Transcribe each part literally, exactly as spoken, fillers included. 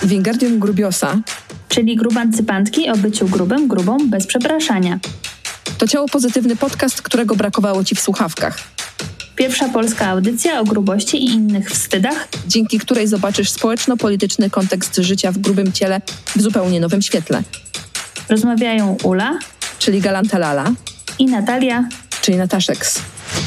Wingardium Grubiosa, czyli grubancypantki o byciu grubym, grubą, bez przepraszania. To ciało pozytywny podcast, którego brakowało Ci w słuchawkach. Pierwsza polska audycja o grubości i innych wstydach, dzięki której zobaczysz społeczno-polityczny kontekst życia w grubym ciele w zupełnie nowym świetle. Rozmawiają Ula, czyli Galanta Lala, i Natalia, czyli Nataszeks.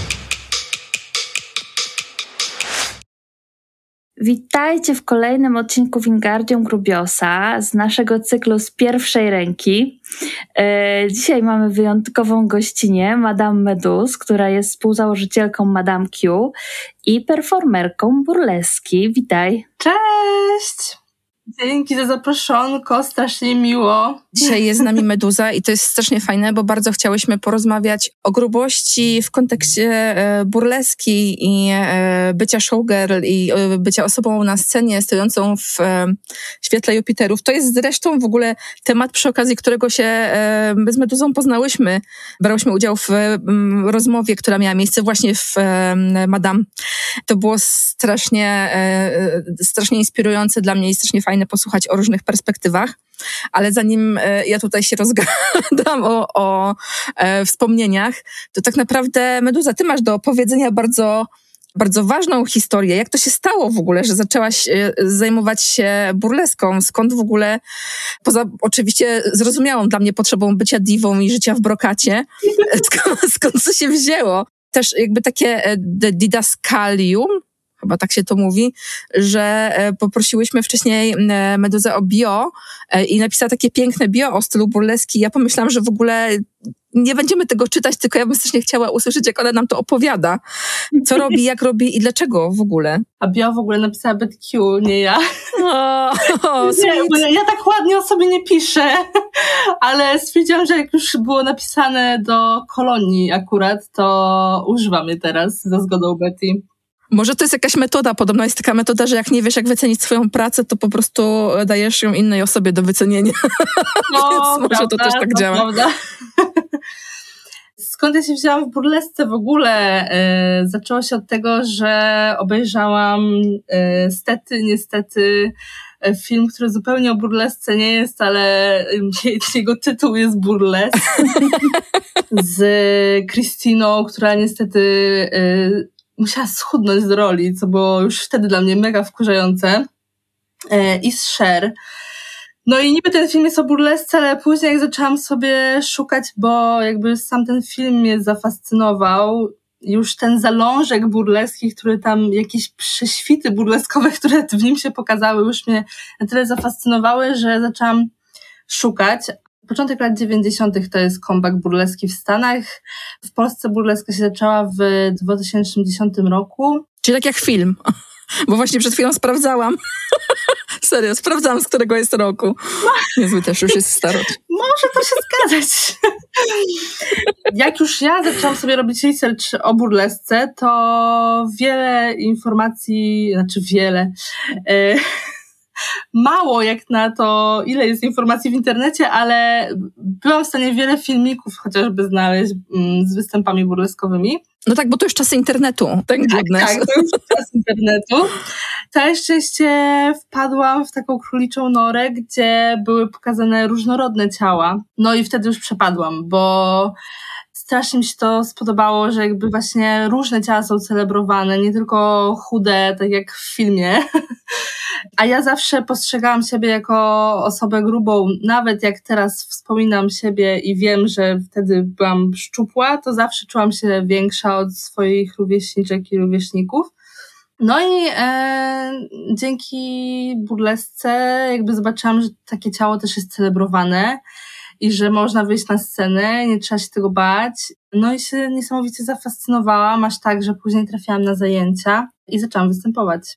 Witajcie w kolejnym odcinku Wingardium Grubiosa z naszego cyklu z pierwszej ręki. Dzisiaj mamy wyjątkową gościnę, Madame Meduz, która jest współzałożycielką Madame Q i performerką burleski. Witaj. Cześć! Dzięki za zaproszonko, strasznie miło. Dzisiaj jest z nami Meduza i to jest strasznie fajne, bo bardzo chciałyśmy porozmawiać o grubości w kontekście burleski i bycia showgirl i bycia osobą na scenie stojącą w świetle Jupiterów. To jest zresztą w ogóle temat, przy okazji którego się z Meduzą poznałyśmy. Brałyśmy udział w rozmowie, która miała miejsce właśnie w Madame. To było strasznie, strasznie inspirujące dla mnie i strasznie fajne posłuchać o różnych perspektywach, ale zanim ja tutaj się rozgadam o, o e, wspomnieniach, to tak naprawdę Meduza, ty masz do opowiedzenia bardzo, bardzo ważną historię. Jak to się stało w ogóle, że zaczęłaś zajmować się burleską? Skąd w ogóle, poza oczywiście zrozumiałą dla mnie potrzebą bycia diwą i życia w brokacie, skąd, skąd to się wzięło? Też jakby takie didaskalium, chyba tak się to mówi, że poprosiłyśmy wcześniej Meduzę o bio i napisała takie piękne bio o stylu burleski. Ja pomyślałam, że w ogóle nie będziemy tego czytać, tylko ja bym strasznie chciała usłyszeć, jak ona nam to opowiada. Co robi, jak robi i dlaczego w ogóle. A bio w ogóle napisała Betty Q, nie ja. O, o, nie, ja, ja tak ładnie o sobie nie piszę, ale stwierdziłam, że jak już było napisane do kolonii akurat, to używam je teraz za zgodą Betty. Może to jest jakaś metoda, podobno jest taka metoda, że jak nie wiesz, jak wycenić swoją pracę, to po prostu dajesz ją innej osobie do wycenienia. No, więc może prawda, to też tak to działa. Prawda. Skąd ja się wzięłam w burlesce w ogóle? Yy, zaczęło się od tego, że obejrzałam yy, stety, niestety yy, film, który zupełnie o burlesce nie jest, ale yy, jego tytuł jest Burlesk. Z Christiną, która niestety yy, musiała schudnąć z roli, co było już wtedy dla mnie mega wkurzające. Yy, I z Cher. No i niby ten film jest o burlesce, ale później jak zaczęłam sobie szukać, bo jakby sam ten film mnie zafascynował, już ten zalążek burleski, który tam, jakieś prześwity burleskowe, które w nim się pokazały, już mnie na tyle zafascynowały, że zaczęłam szukać. Początek lat dziewięćdziesiątych to jest comeback burleski w Stanach. W Polsce burleska się zaczęła w dwa tysiące dziesiątym roku. Czyli tak jak film, bo właśnie przed chwilą sprawdzałam. Serio, sprawdzałam, z którego jest roku. Niezły też już jest starość. Może to się zgadzać. Jak już ja zaczęłam sobie robić research o burlesce, to wiele informacji, znaczy wiele, e, mało jak na to, ile jest informacji w internecie, ale byłam w stanie wiele filmików chociażby znaleźć mm, z występami burleskowymi. No tak, bo to już czasy internetu. Tak, tak, tak, to już czas internetu. Całe szczęście wpadłam w taką króliczą norę, gdzie były pokazane różnorodne ciała. No i wtedy już przepadłam, bo strasznie mi się to spodobało, że jakby właśnie różne ciała są celebrowane, nie tylko chude, tak jak w filmie. A ja zawsze postrzegałam siebie jako osobę grubą, nawet jak teraz wspominam siebie i wiem, że wtedy byłam szczupła, to zawsze czułam się większa od swoich rówieśniczek i rówieśników. No i e, dzięki burlesce jakby zobaczyłam, że takie ciało też jest celebrowane i że można wyjść na scenę, nie trzeba się tego bać. No i się niesamowicie zafascynowałam, aż tak, że później trafiłam na zajęcia i zaczęłam występować.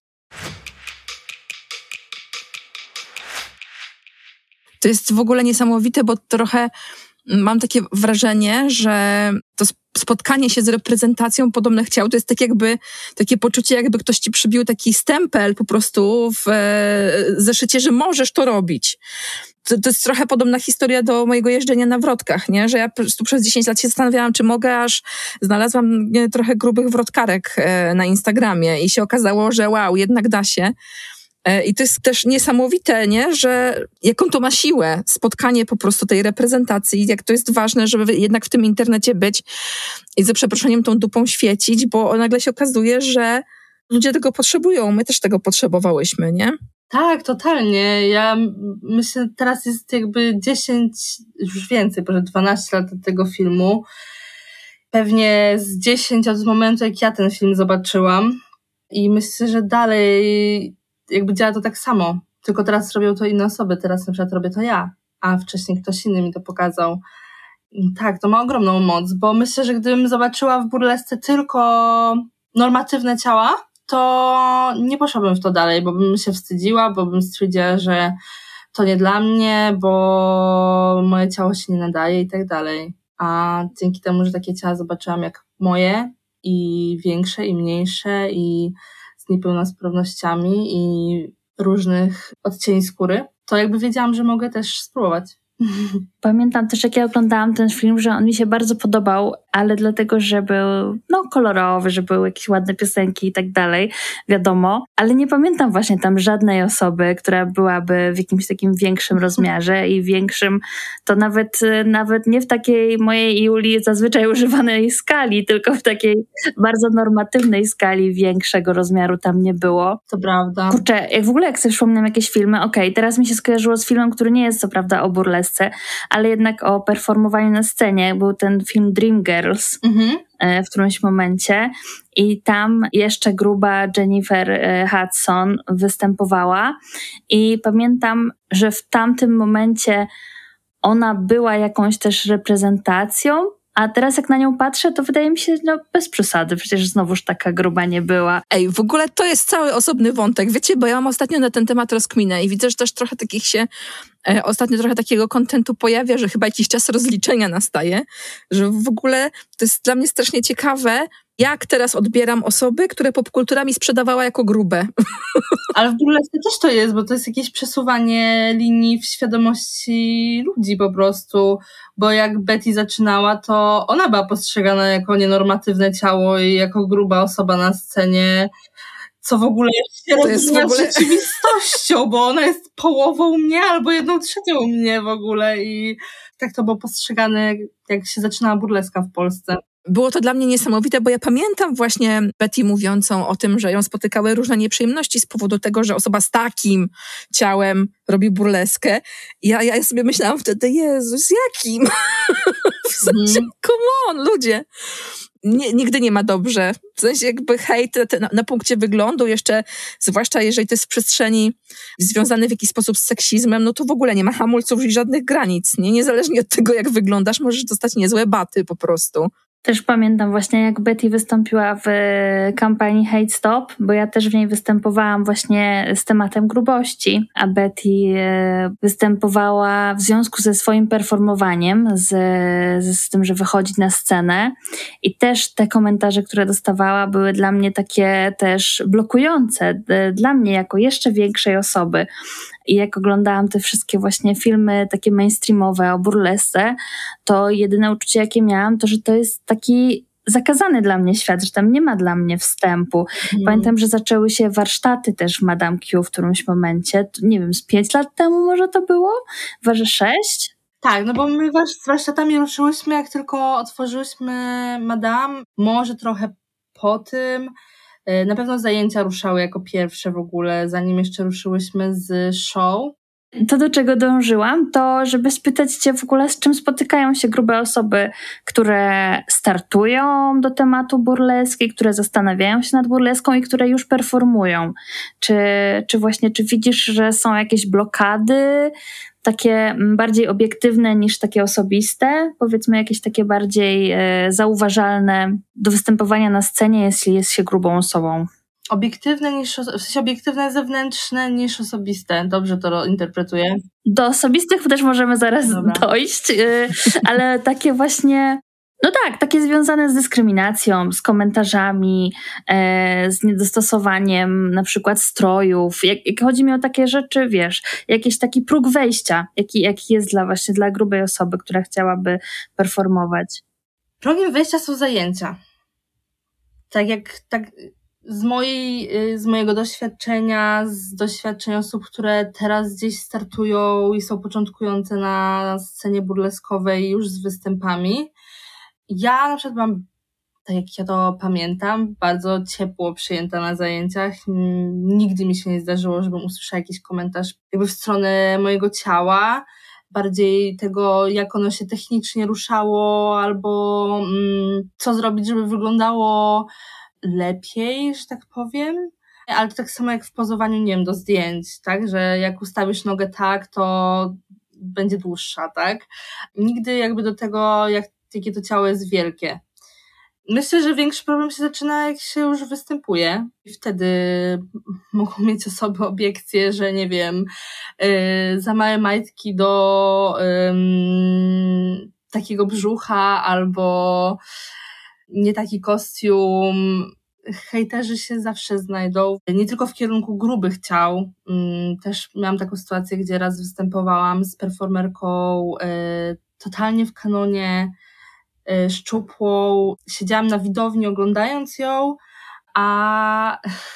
To jest w ogóle niesamowite, bo trochę mam takie wrażenie, że to spotkanie się z reprezentacją podobnych ciał to jest tak jakby takie poczucie, jakby ktoś ci przybił taki stempel po prostu w zeszycie, że możesz to robić. To, to jest trochę podobna historia do mojego jeżdżenia na wrotkach, nie? Że ja po prostu przez dziesięć lat się zastanawiałam, czy mogę, aż znalazłam nie, trochę grubych wrotkarek na Instagramie i się okazało, że wow, jednak da się. I to jest też niesamowite, nie? Że jaką to ma siłę, spotkanie po prostu tej reprezentacji, jak to jest ważne, żeby jednak w tym internecie być i za przeproszeniem tą dupą świecić, bo nagle się okazuje, że ludzie tego potrzebują, my też tego potrzebowałyśmy, nie? Tak, totalnie. Ja myślę, teraz jest jakby dziesięć, już więcej, może dwanaście lat od tego filmu. Pewnie z dziesięć od momentu, jak ja ten film zobaczyłam. I myślę, że dalej jakby działa to tak samo. Tylko teraz robią to inne osoby. Teraz na przykład robię to ja, a wcześniej ktoś inny mi to pokazał. Tak, to ma ogromną moc, bo myślę, że gdybym zobaczyła w burlesce tylko normatywne ciała, to nie poszłabym w to dalej, bo bym się wstydziła, bo bym stwierdziła, że to nie dla mnie, bo moje ciało się nie nadaje i tak dalej. A dzięki temu, że takie ciała zobaczyłam jak moje i większe i mniejsze i z niepełnosprawnościami i różnych odcieni skóry, to jakby wiedziałam, że mogę też spróbować. Pamiętam też, jak ja oglądałam ten film, że on mi się bardzo podobał, ale dlatego, że był no, kolorowy, że były jakieś ładne piosenki i tak dalej, wiadomo, ale nie pamiętam właśnie tam żadnej osoby, która byłaby w jakimś takim większym rozmiarze i większym, to nawet, nawet nie w takiej mojej Julii zazwyczaj używanej skali, tylko w takiej bardzo normatywnej skali większego rozmiaru tam nie było. To prawda. Kurczę, jak w ogóle jak sobie przypomnę jakieś filmy, okej, okay, teraz mi się skojarzyło z filmem, który nie jest co prawda o burlesce, ale jednak o performowaniu na scenie. Był ten film Dreamgirls mhm. w którymś momencie i tam jeszcze gruba Jennifer Hudson występowała i pamiętam, że w tamtym momencie ona była jakąś też reprezentacją, a teraz jak na nią patrzę, to wydaje mi się, no bez przesady, przecież znowuż taka gruba nie była. Ej, w ogóle to jest cały osobny wątek, wiecie, bo ja mam ostatnio na ten temat rozkminę i widzę, że też trochę takich się, e, ostatnio trochę takiego kontentu pojawia, że chyba jakiś czas rozliczenia nastaje, że w ogóle to jest dla mnie strasznie ciekawe, jak teraz odbieram osoby, które popkultura mi sprzedawała jako grube. Ale w burlesce też to jest, bo to jest jakieś przesuwanie linii w świadomości ludzi po prostu, bo jak Betty zaczynała, to ona była postrzegana jako nienormatywne ciało i jako gruba osoba na scenie, co w ogóle się rozmija z rzeczywistością, bo ona jest połową mnie albo jedną trzecią mnie w ogóle i tak to było postrzegane, jak się zaczynała burleska w Polsce. Było to dla mnie niesamowite, bo ja pamiętam właśnie Betty mówiącą o tym, że ją spotykały różne nieprzyjemności z powodu tego, że osoba z takim ciałem robi burleskę. I ja, ja sobie myślałam wtedy, Jezus, jakim? W sensie, come on, ludzie. Nie, nigdy nie ma dobrze. W sensie jakby hejt na, na punkcie wyglądu, jeszcze zwłaszcza jeżeli to jest w przestrzeni związany w jakiś sposób z seksizmem, no to w ogóle nie ma hamulców i żadnych granic. Nie? Niezależnie od tego, jak wyglądasz, możesz dostać niezłe baty po prostu. Też pamiętam właśnie, jak Betty wystąpiła w kampanii Hate Stop, bo ja też w niej występowałam właśnie z tematem grubości, a Betty występowała w związku ze swoim performowaniem, z, z tym, że wychodzi na scenę i też te komentarze, które dostawała, były dla mnie takie też blokujące, dla mnie jako jeszcze większej osoby. I jak oglądałam te wszystkie właśnie filmy takie mainstreamowe o burlesce, to jedyne uczucie, jakie miałam, to że to jest taki zakazany dla mnie świat, że tam nie ma dla mnie wstępu. Mm. Pamiętam, że zaczęły się warsztaty też w Madame Q w którymś momencie, nie wiem, z pięć lat temu może to było? Waży sześć? Tak, no bo my z warsztatami ruszyłyśmy, jak tylko otworzyłyśmy Madame, może trochę po tym. Na pewno zajęcia ruszały jako pierwsze w ogóle, zanim jeszcze ruszyłyśmy z show. To, do czego dążyłam, to żeby spytać cię w ogóle, z czym spotykają się grube osoby, które startują do tematu burleski, które zastanawiają się nad burleską i które już performują. Czy, czy właśnie, czy widzisz, że są jakieś blokady, takie bardziej obiektywne niż takie osobiste, powiedzmy jakieś takie bardziej e, zauważalne do występowania na scenie, jeśli jest się grubą osobą? Obiektywne niż, w sensie obiektywne zewnętrzne niż osobiste. Dobrze to interpretuję. Do osobistych też możemy zaraz Dobra. dojść, e, ale takie właśnie... No tak, takie związane z dyskryminacją, z komentarzami, e, z niedostosowaniem na przykład strojów. Jak, jak chodzi mi o takie rzeczy, wiesz, jakiś taki próg wejścia, jaki, jaki jest dla właśnie dla grubej osoby, która chciałaby performować. Progiem wejścia są zajęcia. Tak jak, tak, z mojej, z mojego doświadczenia, z doświadczeń osób, które teraz gdzieś startują i są początkujące na scenie burleskowej już z występami. Ja na przykład mam, tak jak ja to pamiętam, bardzo ciepło przyjęta na zajęciach. Nigdy mi się nie zdarzyło, żebym usłyszała jakiś komentarz jakby w stronę mojego ciała, bardziej tego, jak ono się technicznie ruszało, albo mm, co zrobić, żeby wyglądało lepiej, że tak powiem. Ale to tak samo jak w pozowaniu, nie wiem, do zdjęć, tak, że jak ustawisz nogę tak, to będzie dłuższa, tak. Nigdy jakby do tego, jak, jakie to ciało jest wielkie. Myślę, że większy problem się zaczyna, jak się już występuje. I wtedy mogą mieć osoby obiekcje, że nie wiem, yy, za małe majtki do yy, takiego brzucha albo nie taki kostium. Hejterzy się zawsze znajdą. Nie tylko w kierunku grubych ciał. Yy, też miałam taką sytuację, gdzie raz występowałam z performerką yy, totalnie w kanonie, szczupłą, siedziałam na widowni oglądając ją, a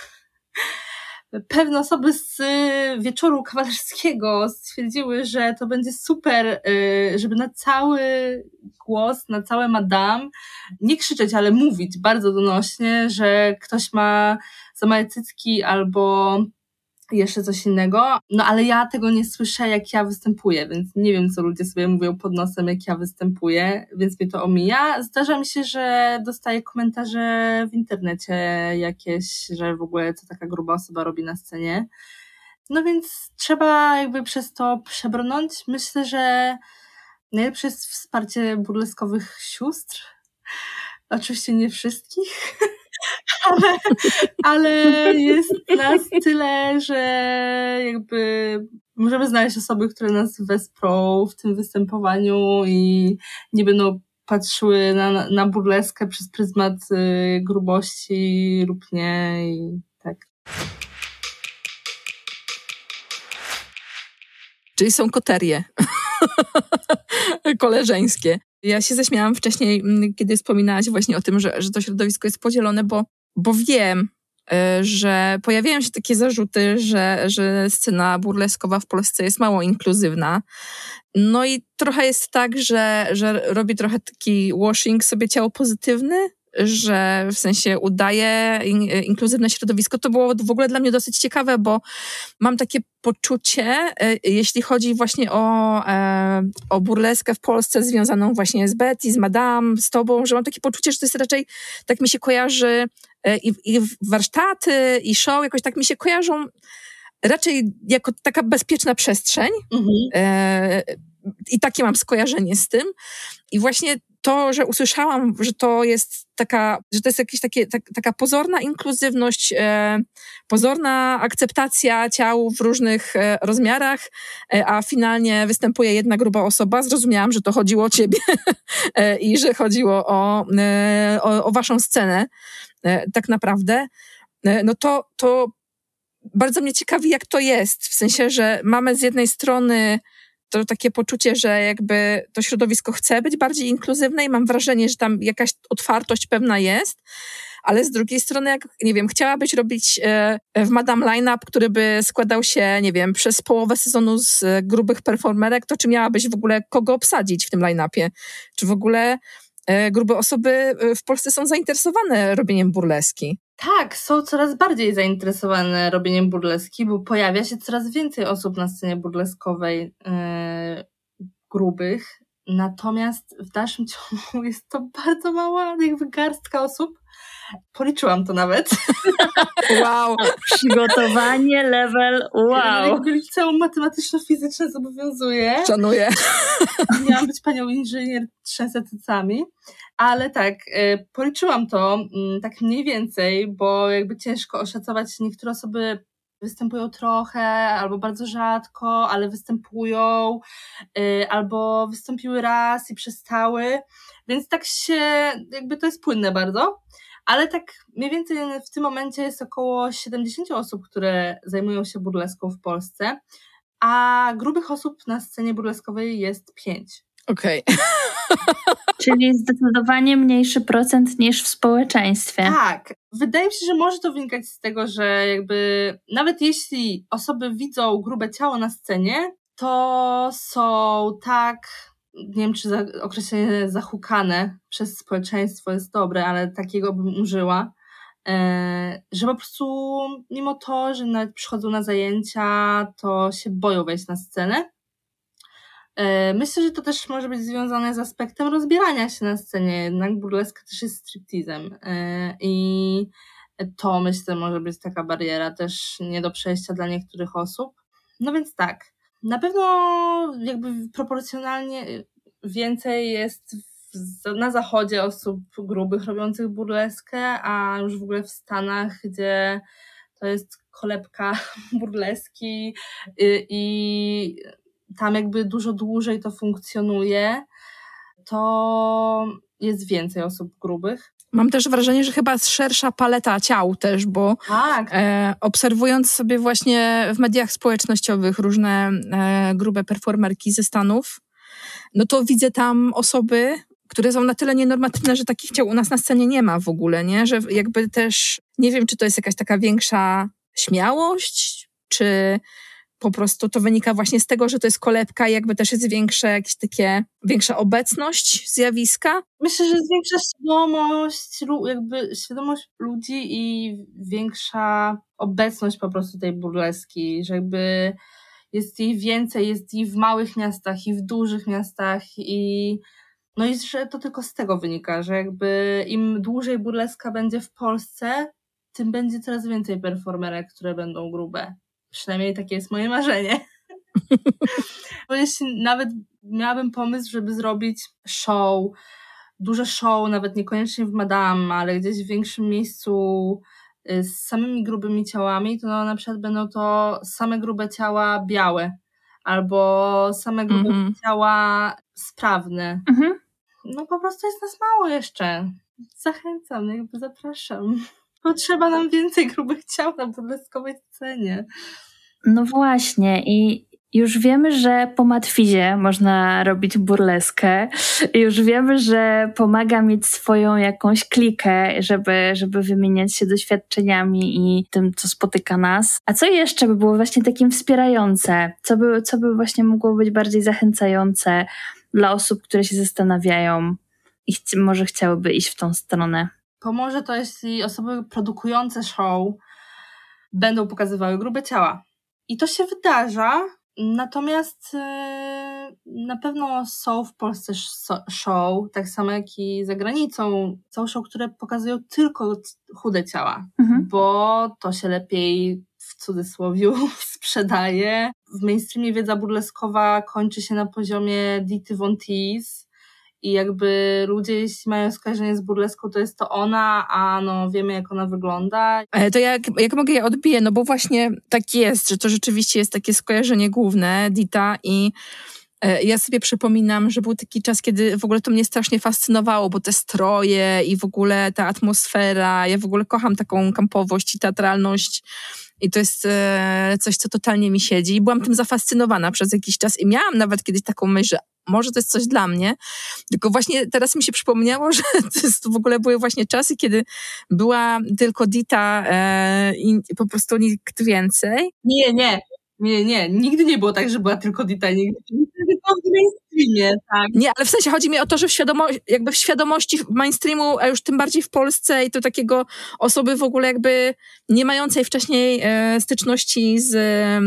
pewne osoby z wieczoru kawalerskiego stwierdziły, że to będzie super, żeby na cały głos, na całe madame nie krzyczeć, ale mówić bardzo donośnie, że ktoś ma za małe cycki albo jeszcze coś innego, no ale ja tego nie słyszę, jak ja występuję, więc nie wiem, co ludzie sobie mówią pod nosem, jak ja występuję, więc mnie to omija. Zdarza mi się, że dostaję komentarze w internecie jakieś, że w ogóle co taka gruba osoba robi na scenie. No więc trzeba jakby przez to przebrnąć. Myślę, że najlepsze jest wsparcie burleskowych sióstr. Oczywiście nie wszystkich. Ale, ale jest nas tyle, że jakby możemy znaleźć osoby, które nas wesprą w tym występowaniu i nie będą patrzyły na, na burleskę przez pryzmat y, grubości lub nie i tak. Czyli są koterie koleżeńskie. Ja się zaśmiałam wcześniej, kiedy wspominałaś właśnie o tym, że, że to środowisko jest podzielone, bo, bo wiem, że pojawiają się takie zarzuty, że, że scena burleskowa w Polsce jest mało inkluzywna. No i trochę jest tak, że, że robi trochę taki washing sobie ciało pozytywny, że w sensie udaje in, inkluzywne środowisko. To było w ogóle dla mnie dosyć ciekawe, bo mam takie poczucie, jeśli chodzi właśnie o, o burleskę w Polsce związaną właśnie z Betty, z Madame, z tobą, że mam takie poczucie, że to jest raczej, tak mi się kojarzy i, i warsztaty, i show jakoś tak mi się kojarzą raczej jako taka bezpieczna przestrzeń. Mhm. E, I takie mam skojarzenie z tym. I właśnie to, że usłyszałam, że to jest taka, że to jest jakaś takie, tak, taka pozorna inkluzywność, e, pozorna akceptacja ciał w różnych e, rozmiarach, e, a finalnie występuje jedna gruba osoba, zrozumiałam, że to chodziło o ciebie e, i że chodziło o, e, o, o waszą scenę e, tak naprawdę. E, no to, to bardzo mnie ciekawi, jak to jest. W sensie, że mamy z jednej strony to takie poczucie, że jakby to środowisko chce być bardziej inkluzywne i mam wrażenie, że tam jakaś otwartość pewna jest, ale z drugiej strony, jak, nie wiem, chciałabyś robić w Madame line-up, który by składał się, nie wiem, przez połowę sezonu z grubych performerek, to czy miałabyś w ogóle kogo obsadzić w tym line-upie? Czy w ogóle grube osoby w Polsce są zainteresowane robieniem burleski? Tak, są coraz bardziej zainteresowane robieniem burleski, bo pojawia się coraz więcej osób na scenie burleskowej yy, grubych, natomiast w dalszym ciągu jest to bardzo mała jakby garstka osób. Policzyłam to nawet. Wow. Przygotowanie, level, wow. Jakby liceum matematyczno-fizyczne zobowiązuje. Szanuję. Miałam być panią inżynier trzęsę cycami. Ale tak, y, policzyłam to y, tak mniej więcej, bo jakby ciężko oszacować. Niektóre osoby występują trochę, albo bardzo rzadko, ale występują, y, albo wystąpiły raz i przestały, więc tak się, jakby to jest płynne bardzo, ale tak mniej więcej w tym momencie jest około siedemdziesiąt osób, które zajmują się burleską w Polsce, a grubych osób na scenie burleskowej jest pięć. Okej. Okay. Czyli zdecydowanie mniejszy procent niż w społeczeństwie. Tak. wydaje mi się, że może to wynikać z tego, że jakby nawet jeśli osoby widzą grube ciało na scenie, to są tak, nie wiem czy za, określenie zahukane przez społeczeństwo jest dobre, ale takiego bym użyła, e, że po prostu mimo to, że nawet przychodzą na zajęcia, to się boją wejść na scenę. E, myślę, że to też może być związane z aspektem rozbierania się na scenie, jednak burleska też jest striptizem e, i to myślę może być taka bariera też nie do przejścia dla niektórych osób. No więc tak, na pewno jakby proporcjonalnie więcej jest w, na zachodzie osób grubych robiących burleskę, a już w ogóle w Stanach, gdzie to jest kolebka burleski i, i tam jakby dużo dłużej to funkcjonuje, to jest więcej osób grubych. Mam też wrażenie, że chyba szersza paleta ciał też, bo tak. e, obserwując sobie właśnie w mediach społecznościowych różne e, grube performerki ze Stanów, no to widzę tam osoby, które są na tyle nienormatywne, że takich ciał u nas na scenie nie ma w ogóle, nie? Że jakby też, nie wiem, czy to jest jakaś taka większa śmiałość, czy po prostu to wynika właśnie z tego, że to jest kolebka i jakby też jest większe, jakieś takie, większa obecność zjawiska. Myślę, że jest większa świadomość, jakby świadomość ludzi i większa obecność po prostu tej burleski, że jakby jest jej więcej, jest i w małych miastach, i w dużych miastach i no i że to tylko z tego wynika, że jakby im dłużej burleska będzie w Polsce, tym będzie coraz więcej performerek, które będą grube. Przynajmniej takie jest moje marzenie. Bo jeśli nawet miałabym pomysł, żeby zrobić show, duże show, nawet niekoniecznie w Madame, ale gdzieś w większym miejscu z samymi grubymi ciałami, to no, na przykład będą to same grube ciała białe albo same grube mm-hmm. ciała sprawne. Mm-hmm. No po prostu jest nas mało jeszcze. Zachęcam, jakby zapraszam. Potrzeba nam więcej grubych ciał na burleskowej scenie. No właśnie i już wiemy, że po matwizie można robić burleskę. Już wiemy, że pomaga mieć swoją jakąś klikę, żeby, żeby wymieniać się doświadczeniami i tym, co spotyka nas. A co jeszcze by było właśnie takim wspierające? Co by, co by właśnie mogło być bardziej zachęcające dla osób, które się zastanawiają i ch- może chciałyby iść w tą stronę? Pomoże to, jeśli osoby produkujące show będą pokazywały grube ciała. I to się wydarza, natomiast yy, na pewno są w Polsce show, tak samo jak i za granicą, są show, które pokazują tylko chude ciała, mhm. bo to się lepiej w cudzysłowie sprzedaje. W mainstreamie wiedza burleskowa kończy się na poziomie Dity Von Teese i jakby ludzie, jeśli mają skojarzenie z burleską, to jest to ona, a no wiemy, jak ona wygląda. To jak, jak mogę je odbiję, no bo właśnie tak jest, że to rzeczywiście jest takie skojarzenie główne, Dita, i e, ja sobie przypominam, że był taki czas, kiedy w ogóle to mnie strasznie fascynowało, bo te stroje i w ogóle ta atmosfera, ja w ogóle kocham taką kampowość i teatralność i to jest e, coś, co totalnie mi siedzi. I byłam tym zafascynowana przez jakiś czas i miałam nawet kiedyś taką myśl, że może to jest coś dla mnie, tylko właśnie teraz mi się przypomniało, że to, jest, to w ogóle były właśnie czasy, kiedy była tylko Dita e, i po prostu nikt więcej. Nie, nie, nie, nie, nigdy nie było tak, że była tylko Dita, nigdy tylko w mainstreamie, tak. Nie, ale w sensie chodzi mi o to, że w świadomości, jakby w świadomości mainstreamu, a już tym bardziej w Polsce i to takiego osoby w ogóle jakby nie mającej wcześniej e, styczności z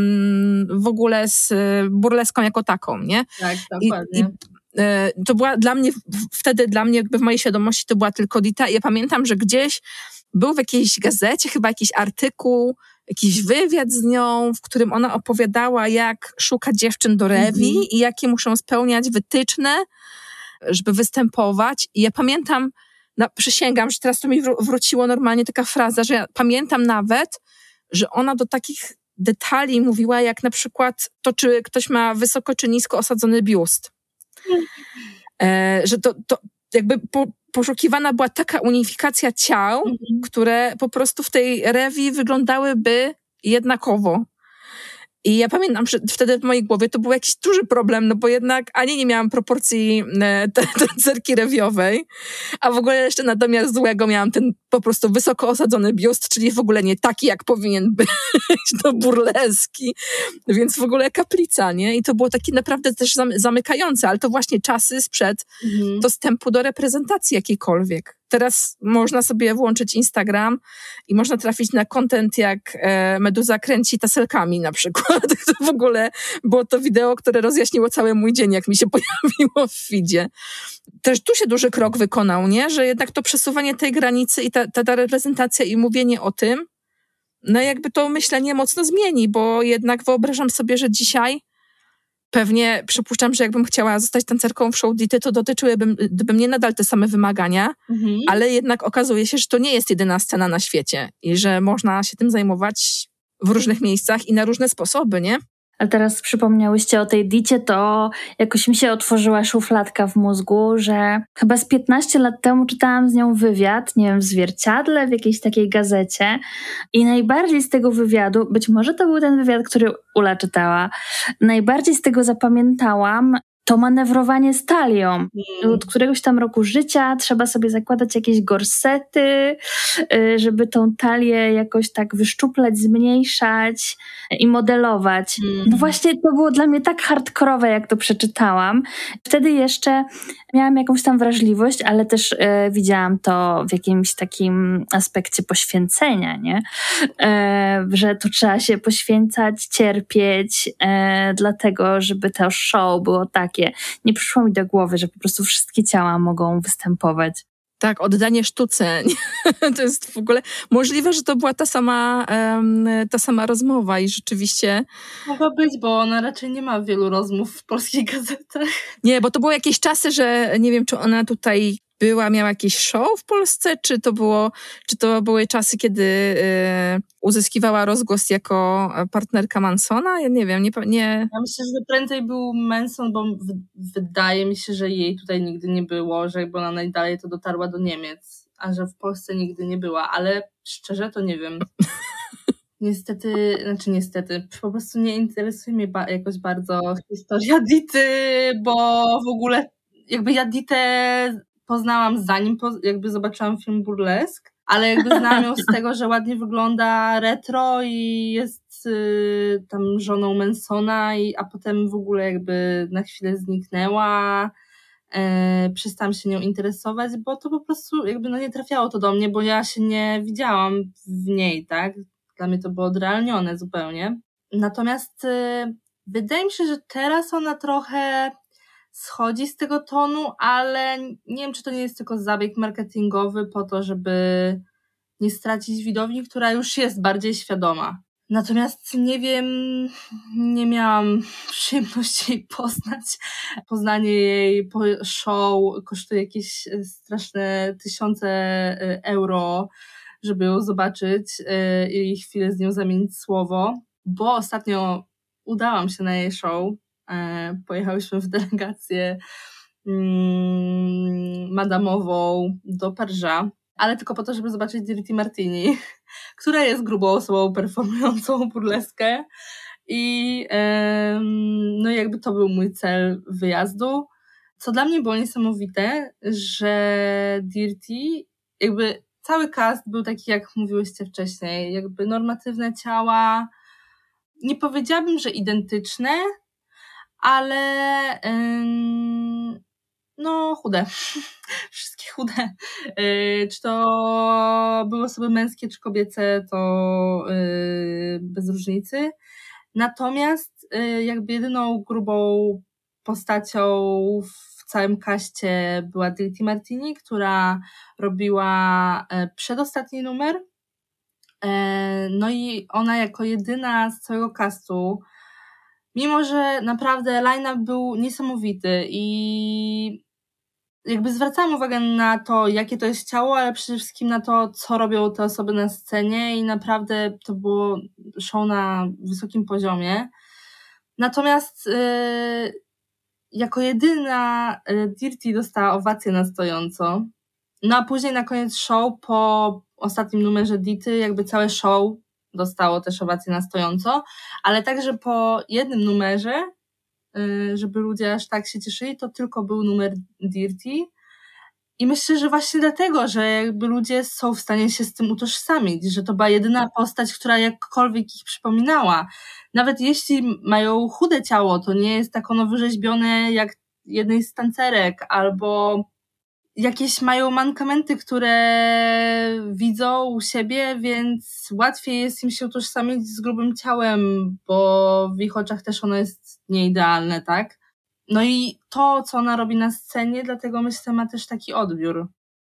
w ogóle z burleską jako taką, nie? Tak, dokładnie. I, i, e, to była dla mnie, wtedy dla mnie jakby w mojej świadomości to była tylko Dita i ja pamiętam, że gdzieś był w jakiejś gazecie chyba jakiś artykuł, jakiś wywiad z nią, w którym ona opowiadała, jak szuka dziewczyn do rewi mm-hmm. i jakie muszą spełniać wytyczne, żeby występować. I ja pamiętam, no, przysięgam, że teraz to mi wró- wróciło normalnie taka fraza, że ja pamiętam nawet, że ona do takich detali mówiła, jak na przykład to, czy ktoś ma wysoko czy nisko osadzony biust. Mm. E, że to, to jakby po, poszukiwana była taka unifikacja ciał, mm-hmm. które po prostu w tej rewi wyglądałyby jednakowo. I ja pamiętam, że wtedy w mojej głowie to był jakiś duży problem, no bo jednak ani nie miałam proporcji tancerki rewiowej, a w ogóle jeszcze na domiar złego miałam ten po prostu wysoko osadzony biust, czyli w ogóle nie taki, jak powinien być, to burleski, więc w ogóle kaplica, nie? I to było takie naprawdę też zamykające, ale to właśnie czasy sprzed mhm. dostępu do reprezentacji jakiejkolwiek. Teraz można sobie włączyć Instagram i można trafić na content, jak e, Meduza kręci taselkami na przykład. To w ogóle było to wideo, które rozjaśniło cały mój dzień, jak mi się pojawiło w feedzie. Też tu się duży krok wykonał, nie? Że jednak to przesuwanie tej granicy i ta, ta, ta reprezentacja i mówienie o tym, no jakby to myślenie mocno zmieni, bo jednak wyobrażam sobie, że dzisiaj pewnie przypuszczam, że jakbym chciała zostać tancerką w show Dity, to dotyczyłyby mnie nadal te same wymagania, mhm. ale jednak okazuje się, że to nie jest jedyna scena na świecie i że można się tym zajmować w różnych miejscach i na różne sposoby, nie? Ale teraz przypomniałyście o tej Dicie, to jakoś mi się otworzyła szufladka w mózgu, że chyba z piętnaście lat temu czytałam z nią wywiad, nie wiem, w Zwierciadle, w jakiejś takiej gazecie i najbardziej z tego wywiadu, być może to był ten wywiad, który Ula czytała, najbardziej z tego zapamiętałam to manewrowanie z talią. Mm. Od któregoś tam roku życia trzeba sobie zakładać jakieś gorsety, żeby tą talię jakoś tak wyszczuplać, zmniejszać i modelować. Mm. No właśnie to było dla mnie tak hardkorowe, jak to przeczytałam. Wtedy jeszcze miałam jakąś tam wrażliwość, ale też e, widziałam to w jakimś takim aspekcie poświęcenia, nie? E, że tu trzeba się poświęcać, cierpieć, e, dlatego, żeby to show było takie. Nie przyszło mi do głowy, że po prostu wszystkie ciała mogą występować. Tak, oddanie sztuce. To jest w ogóle możliwe, że to była ta sama, um, ta sama rozmowa i rzeczywiście... Mogła być, bo ona raczej nie ma wielu rozmów w polskich gazetach. Nie, bo to były jakieś czasy, że nie wiem, czy ona tutaj była, miała jakieś show w Polsce, czy to było, czy to były czasy, kiedy y, uzyskiwała rozgłos jako partnerka Mansona? Ja nie wiem, nie... nie... Ja myślę, że prędzej był Manson, bo w, wydaje mi się, że jej tutaj nigdy nie było, że jakby ona najdalej to dotarła do Niemiec, a że w Polsce nigdy nie była, ale szczerze to nie wiem. Niestety, znaczy niestety, po prostu nie interesuje mnie ba- jakoś bardzo historia Dity, bo w ogóle jakby ja Ditę poznałam zanim po, jakby zobaczyłam film Burlesk, ale jakby znam ją z tego, że ładnie wygląda retro i jest y, tam żoną Mansona, i, a potem w ogóle jakby na chwilę zniknęła. E, przestałam się nią interesować, bo to po prostu jakby no nie trafiało to do mnie, bo ja się nie widziałam w niej, tak? Dla mnie to było odrealnione zupełnie. Natomiast y, wydaje mi się, że teraz ona trochę schodzi z tego tonu, ale nie wiem, czy to nie jest tylko zabieg marketingowy po to, żeby nie stracić widowni, która już jest bardziej świadoma. Natomiast nie wiem, nie miałam przyjemności jej poznać. Poznanie jej po show kosztuje jakieś straszne tysiące euro, żeby ją zobaczyć i chwilę z nią zamienić słowo, bo ostatnio udałam się na jej show. Pojechałyśmy w delegację mm, madamową do Paryża, ale tylko po to, żeby zobaczyć Dirty Martini, która jest grubą osobą performującą burleskę i ym, no jakby to był mój cel wyjazdu. Co dla mnie było niesamowite, że Dirty, jakby cały cast był taki, jak mówiłyście wcześniej, jakby normatywne ciała, nie powiedziałabym, że identyczne, ale ym, no chude. Wszystkie chude. Yy, czy to były osoby męskie, czy kobiece, to yy, bez różnicy. Natomiast yy, jakby jedyną grubą postacią w całym kaście była Dirty Martini, która robiła yy, przedostatni numer. Yy, no i ona jako jedyna z całego castu, mimo że naprawdę line-up był niesamowity i jakby zwracałam uwagę na to, jakie to jest ciało, ale przede wszystkim na to, co robią te osoby na scenie i naprawdę to było show na wysokim poziomie. Natomiast yy, jako jedyna yy, Dirty dostała owację na stojąco. No a później na koniec show, po ostatnim numerze Dity, jakby całe show dostało też owację na stojąco, ale także po jednym numerze, żeby ludzie aż tak się cieszyli, to tylko był numer Dirty I myślę, że właśnie dlatego, że jakby ludzie są w stanie się z tym utożsamić, że to była jedyna postać, która jakkolwiek ich przypominała. Nawet jeśli mają chude ciało, to nie jest tak ono wyrzeźbione jak jednej z tancerek, albo jakieś mają mankamenty, które widzą u siebie, więc łatwiej jest im się utożsamić z grubym ciałem, bo w ich oczach też ono jest nieidealne, tak? No i to, co ona robi na scenie, dlatego myślę, ma też taki odbiór.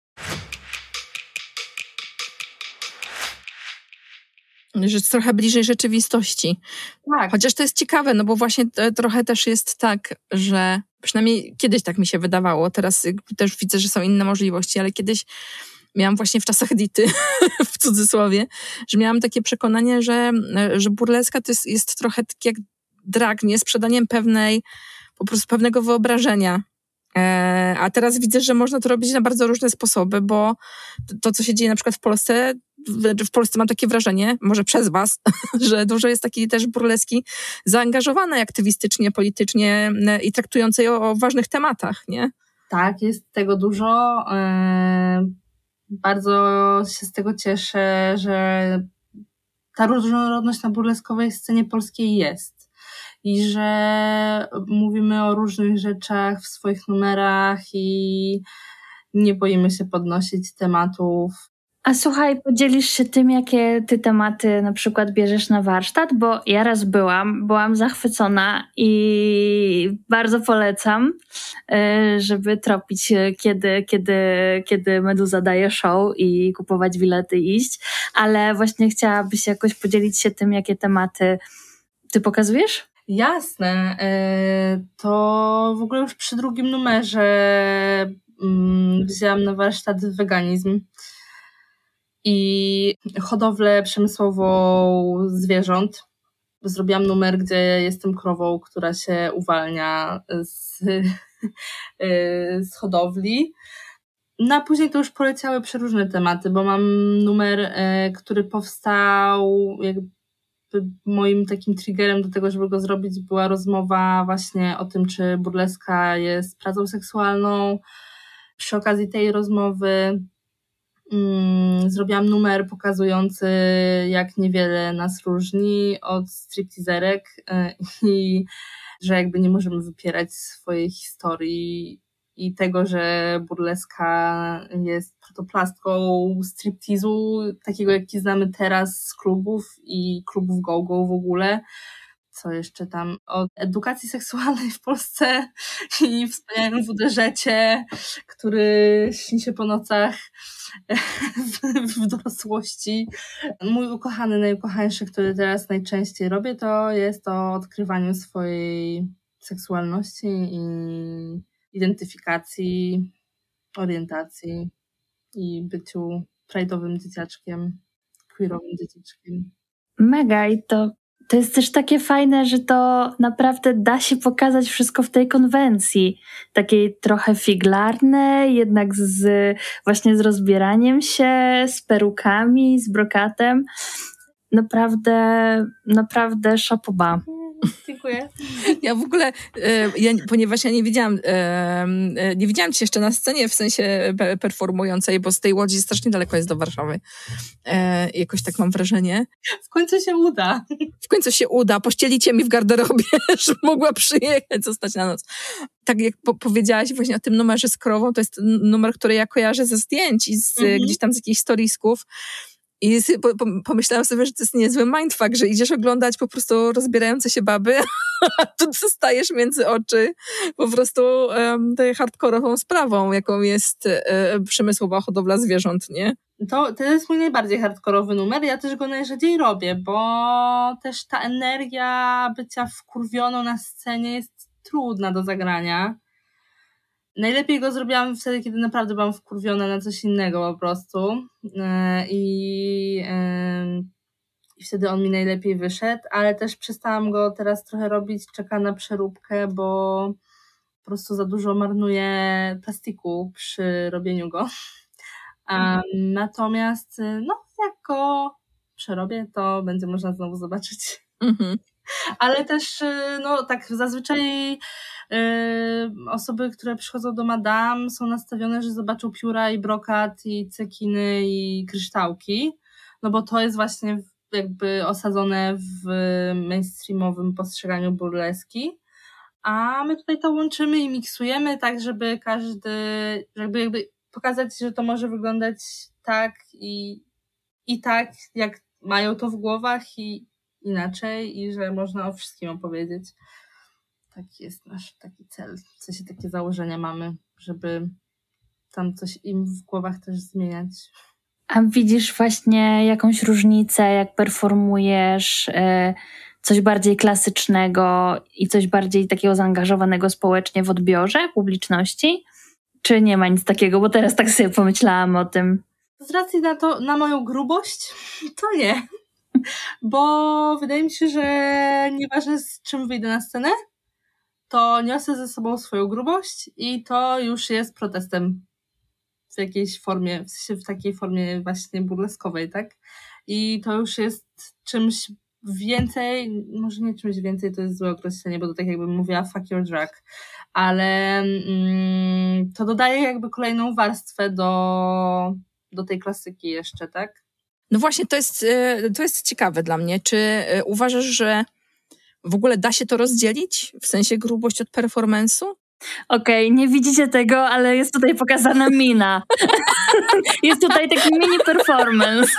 Że jest trochę bliżej rzeczywistości. Tak. Chociaż to jest ciekawe, no bo właśnie trochę też jest tak, że przynajmniej kiedyś tak mi się wydawało, teraz też widzę, że są inne możliwości, ale kiedyś miałam właśnie w czasach Dity, w cudzysłowie, że miałam takie przekonanie, że, że burleska to jest, jest trochę tak jak drag, nie? Sprzedaniem pewnej, po prostu pewnego wyobrażenia. E, a teraz widzę, że można to robić na bardzo różne sposoby, bo to, co się dzieje na przykład w Polsce, w, w Polsce mam takie wrażenie, może przez was, że dużo jest takiej też burleski zaangażowanej aktywistycznie, politycznie i traktującej o, o ważnych tematach, nie? Tak, jest tego dużo. E, bardzo się z tego cieszę, że ta różnorodność na burleskowej scenie polskiej jest. I że mówimy o różnych rzeczach w swoich numerach i nie boimy się podnosić tematów. A słuchaj, podzielisz się tym, jakie ty tematy na przykład bierzesz na warsztat? Bo ja raz byłam, byłam zachwycona i bardzo polecam, żeby tropić, kiedy, kiedy, kiedy Meduza daje show i kupować bilety i iść. Ale właśnie chciałabyś jakoś podzielić się tym, jakie tematy ty pokazujesz? Jasne, to w ogóle już przy drugim numerze wzięłam na warsztat weganizm i hodowlę przemysłową zwierząt. Zrobiłam numer, gdzie jestem krową, która się uwalnia z, z hodowli. No a później to już poleciały przeróżne tematy, bo mam numer, który powstał jakby moim takim triggerem do tego, żeby go zrobić, była rozmowa właśnie o tym, czy burleska jest pracą seksualną. Przy okazji tej rozmowy mm, zrobiłam numer pokazujący, jak niewiele nas różni od stripteaserek i że jakby nie możemy wypierać swojej historii i tego, że burleska jest protoplastką striptizu, takiego jaki znamy teraz z klubów i klubów go-go w ogóle. Co jeszcze tam? O edukacji seksualnej w Polsce i wspaniałym wuderzecie, który śni się po nocach w dorosłości. Mój ukochany, najukochańszy, który teraz najczęściej robię, to jest o odkrywaniu swojej seksualności i identyfikacji, orientacji i byciu pride'owym dzieciaczkiem, queerowym dzieciaczkiem. Mega i to, to jest też takie fajne, że to naprawdę da się pokazać wszystko w tej konwencji. Takiej trochę figlarnej, jednak z właśnie z rozbieraniem się, z perukami, z brokatem. Naprawdę, naprawdę szapoba. Dziękuję. Ja w ogóle, ja, ponieważ ja nie widziałam, nie widziałam cię jeszcze na scenie, w sensie performującej, bo z tej Łodzi strasznie daleko jest do Warszawy. Jakoś tak mam wrażenie. W końcu się uda. W końcu się uda. Pościelicie mi w garderobie, żeby mogła przyjechać, zostać na noc. Tak jak po- powiedziałaś właśnie o tym numerze z krową, to jest numer, który ja kojarzę ze zdjęć i z, mhm. gdzieś tam z jakichś storiesków. I pomyślałam sobie, że to jest niezły mindfuck, że idziesz oglądać po prostu rozbierające się baby, a tu dostajesz między oczy po prostu um, tej hardkorową sprawą, jaką jest um, przemysłowa hodowla zwierząt, nie? To, to jest mój najbardziej hardkorowy numer, ja też go najrzadziej robię, bo też ta energia bycia wkurwioną na scenie jest trudna do zagrania. Najlepiej go zrobiłam wtedy, kiedy naprawdę byłam wkurwiona na coś innego po prostu i, i wtedy on mi najlepiej wyszedł, ale też przestałam go teraz trochę robić, czeka na przeróbkę, bo po prostu za dużo marnuję plastiku przy robieniu go. Um, natomiast no, jak go przerobię, to będzie można znowu zobaczyć. Mhm. Ale też, no tak, zazwyczaj yy, osoby, które przychodzą do Madame, są nastawione, że zobaczą pióra i brokat i cekiny i kryształki, no bo to jest właśnie jakby osadzone w mainstreamowym postrzeganiu burleski, a my tutaj to łączymy i miksujemy tak, żeby każdy, żeby jakby pokazać, że to może wyglądać tak i, i tak, jak mają to w głowach i inaczej i że można o wszystkim opowiedzieć. Taki jest nasz taki cel, w sensie takie założenia mamy, żeby tam coś im w głowach też zmieniać. A widzisz właśnie jakąś różnicę, jak performujesz e, coś bardziej klasycznego i coś bardziej takiego zaangażowanego społecznie w odbiorze publiczności? Czy nie ma nic takiego? Bo teraz tak sobie pomyślałam o tym. Z racji na to, na moją grubość, to nie. Bo wydaje mi się, że nieważne z czym wyjdę na scenę, to niosę ze sobą swoją grubość i to już jest protestem w jakiejś formie, w sensie w takiej formie właśnie burleskowej, tak? I to już jest czymś więcej, może nie czymś więcej, to jest złe określenie, bo to tak jakbym mówiła fuck your drag, ale mm, to dodaje jakby kolejną warstwę do, do tej klasyki jeszcze, tak? No właśnie, to jest, to jest ciekawe dla mnie. Czy uważasz, że w ogóle da się to rozdzielić? W sensie grubość od performance'u? Okej, okay, nie widzicie tego, ale jest tutaj pokazana mina. Jest tutaj taki mini performance.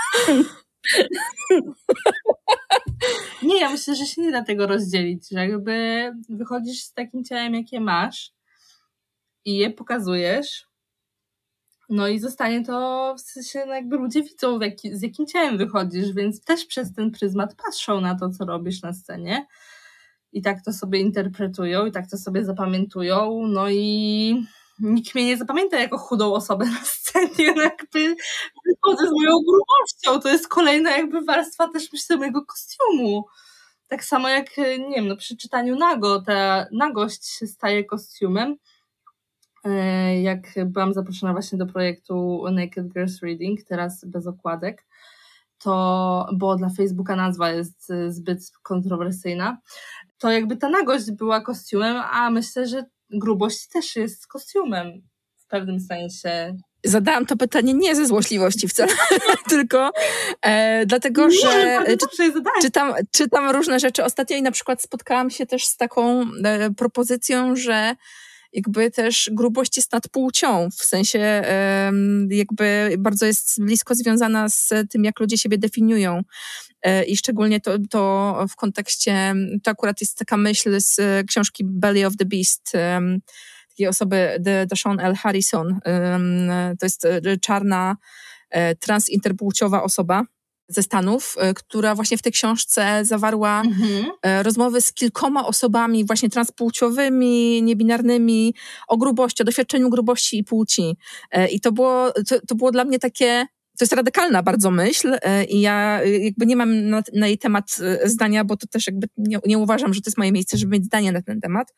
Nie, ja myślę, że się nie da tego rozdzielić, że jakby wychodzisz z takim ciałem, jakie masz i je pokazujesz, no i zostanie to, w sensie no jakby ludzie widzą, jaki, z jakim ciałem wychodzisz, więc też przez ten pryzmat patrzą na to, co robisz na scenie i tak to sobie interpretują i tak to sobie zapamiętują, no i nikt mnie nie zapamięta jako chudą osobę na scenie, no jakby wychodzę z moją grubością, to jest kolejna jakby warstwa też myślę mojego kostiumu. Tak samo jak, nie wiem, no przy czytaniu nago, ta nagość się staje kostiumem. Jak byłam zaproszona właśnie do projektu Naked Girls Reading, teraz bez okładek, to, bo dla Facebooka nazwa jest zbyt kontrowersyjna, to jakby ta nagość była kostiumem, a myślę, że grubość też jest kostiumem w pewnym sensie. Zadałam to pytanie nie ze złośliwości wcale, tylko e, dlatego, nie, że czy, czytam, czytam różne rzeczy. Ostatnio i na przykład spotkałam się też z taką e, propozycją, że jakby też grubość jest nad płcią, w sensie e, jakby bardzo jest blisko związana z tym, jak ludzie siebie definiują. E, I szczególnie to, to w kontekście, to akurat jest taka myśl z książki Belly of the Beast, e, takiej osoby, Deshaun L. Harrison. To jest czarna, transinterpłciowa osoba ze Stanów, która właśnie w tej książce zawarła mhm. rozmowy z kilkoma osobami właśnie transpłciowymi, niebinarnymi, o grubości, o doświadczeniu grubości i płci. I to było, to, to było dla mnie takie, to jest radykalna bardzo myśl i ja jakby nie mam na, na jej temat zdania, bo to też jakby nie, nie uważam, że to jest moje miejsce, żeby mieć zdanie na ten temat.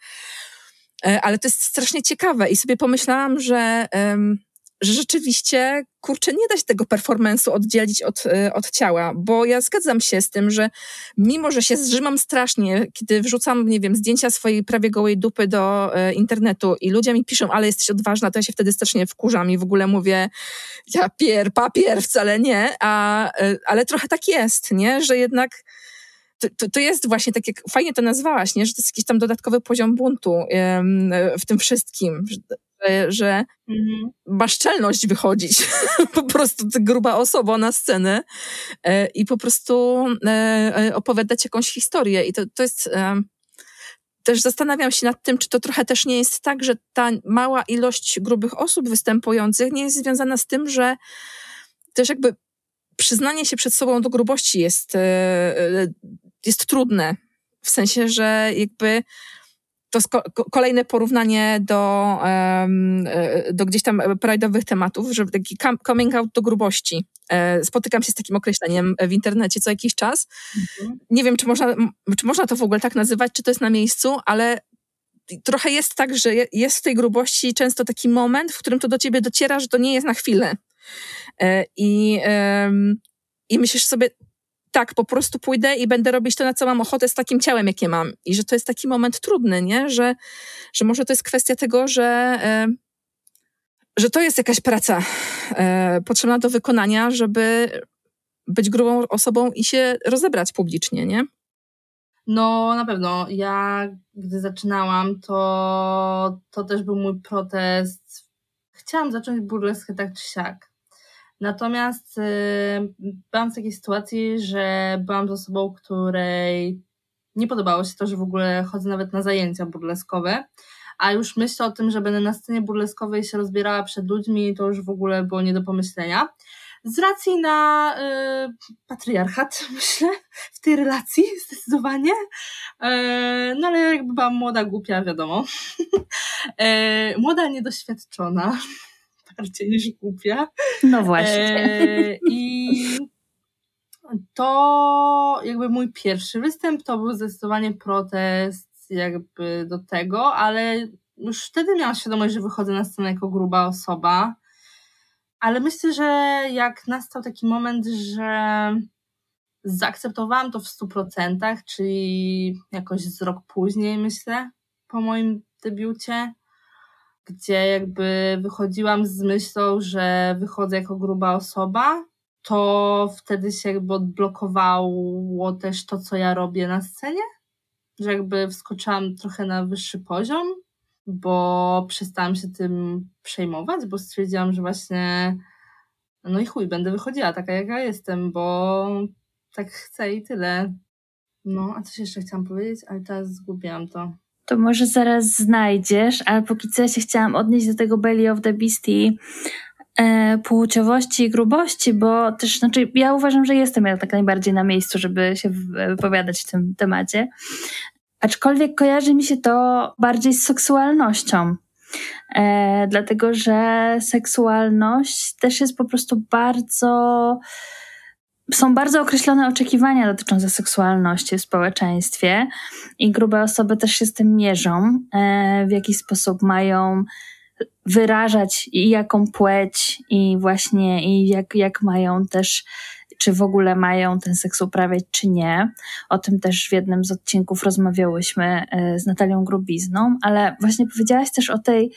Ale to jest strasznie ciekawe i sobie pomyślałam, że, um, że rzeczywiście, kurczę, nie da się tego performance'u oddzielić od, od ciała, bo ja zgadzam się z tym, że mimo, że się zżymam strasznie, kiedy wrzucam, nie wiem, zdjęcia swojej prawie gołej dupy do e, internetu i ludzie mi piszą, ale jesteś odważna, to ja się wtedy strasznie wkurzam i w ogóle mówię, ja pier, papier, wcale nie, a, e, ale trochę tak jest, nie, że jednak To, to, to jest właśnie tak, jak fajnie to nazwałaś, nie? Że to jest jakiś tam dodatkowy poziom buntu um, w tym wszystkim, że, że mhm. bezczelność wychodzić po prostu gruba osoba na scenę e, i po prostu e, opowiadać jakąś historię. I to, to jest... E, też zastanawiam się nad tym, czy to trochę też nie jest tak, że ta mała ilość grubych osób występujących nie jest związana z tym, że też jakby przyznanie się przed sobą do grubości jest, jest trudne. W sensie, że jakby to jest kolejne porównanie do, do gdzieś tam pride'owych tematów, że taki coming out do grubości. Spotykam się z takim określeniem w internecie co jakiś czas. Mhm. Nie wiem, czy można, czy można to w ogóle tak nazywać, czy to jest na miejscu, ale trochę jest tak, że jest w tej grubości często taki moment, w którym to do ciebie dociera, że to nie jest na chwilę. I, i myślisz sobie, tak, po prostu pójdę i będę robić to, na co mam ochotę z takim ciałem, jakie mam. I że to jest taki moment trudny, nie? Że, że może to jest kwestia tego, że, e, że to jest jakaś praca e, potrzebna do wykonania, żeby być grubą osobą i się rozebrać publicznie, nie? No na pewno. Ja gdy zaczynałam, to, to też był mój protest. Chciałam zacząć burleskę tak czy siak. Natomiast y, byłam w takiej sytuacji, że byłam z osobą, której nie podobało się to, że w ogóle chodzę nawet na zajęcia burleskowe, a już myśl o tym, że będę na scenie burleskowej się rozbierała przed ludźmi, to już w ogóle było nie do pomyślenia. Z racji na y, patriarchat, myślę, w tej relacji zdecydowanie. E, no ale jakby byłam młoda, głupia, wiadomo. e, młoda, niedoświadczona. Bardziej niż głupia. No właśnie. E, I to jakby mój pierwszy występ to był zdecydowanie protest jakby do tego, ale już wtedy miałam świadomość, że wychodzę na scenę jako gruba osoba. Ale myślę, że jak nastał taki moment, że zaakceptowałam to w stu procentach, czyli jakoś z rok później, myślę, po moim debiucie, gdzie jakby wychodziłam z myślą, że wychodzę jako gruba osoba, to wtedy się jakby odblokowało też to, co ja robię na scenie, że jakby wskoczyłam trochę na wyższy poziom, bo przestałam się tym przejmować, bo stwierdziłam, że właśnie no i chuj, będę wychodziła taka, jaka jestem, bo tak chcę i tyle. No, a coś jeszcze chciałam powiedzieć, ale teraz zgubiłam to. To może zaraz znajdziesz, ale póki co ja się chciałam odnieść do tego Belly of the Beastie, e, płciowości i grubości, bo też, znaczy ja uważam, że jestem ja tak najbardziej na miejscu, żeby się wypowiadać w tym temacie. Aczkolwiek kojarzy mi się to bardziej z seksualnością. E, dlatego, że seksualność też jest po prostu bardzo... Są bardzo określone oczekiwania dotyczące seksualności w społeczeństwie i grube osoby też się z tym mierzą, e, w jaki sposób mają wyrażać i jaką płeć i właśnie i jak, jak mają też, czy w ogóle mają ten seks uprawiać, czy nie. O tym też w jednym z odcinków rozmawiałyśmy z Natalią Grubizną, ale właśnie powiedziałaś też o tej,